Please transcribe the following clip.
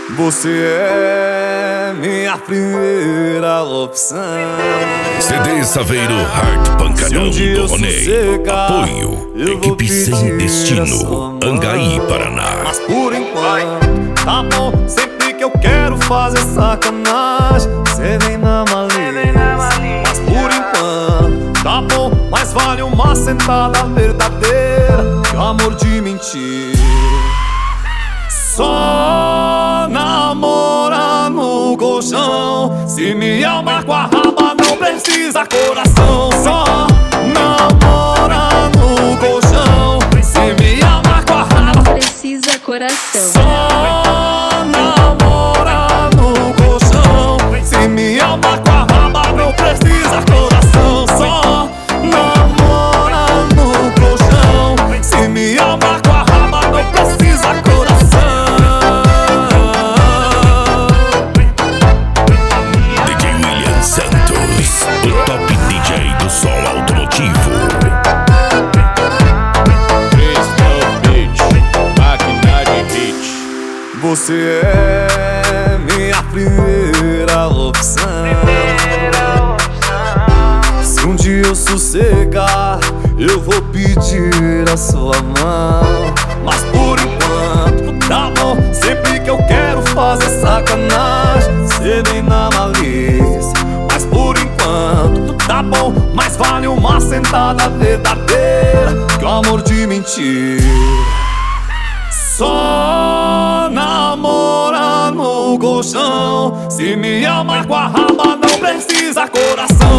Você é minha primeira opção. CD Saveiro Hard Pancadão do Ronei. Apoio Equipe Sem Destino, Angaí, Paraná. Mas por enquanto, tá bom. Sempre que eu quero fazer sacanagem, cê vem na malícia. Mas por enquanto, tá bom. Mas vale uma sentada verdadeira que o amor de mentira. Só namora no colchão. Se me amar com a raba não precisa coração. Só namora no colchão. Se me amar com a raba precisa coração. só namora no colchão. Se me amar com a raba não precisa coração. Só namora no colchão. Se me amar com a raba não precisa coração. O top DJ do som automotivo. Você é minha primeira opção. Se um dia eu sossegar, eu vou pedir a sua mão. Mas por enquanto, tá bom. Sempre que eu quero fazer sacanagem, cê vem na malícia. Mas por enquanto, tá bom. Mas vale uma sentada verdadeira que o amor de mentira. Só namora no colchão. Se me amar com a raba não precisa coração.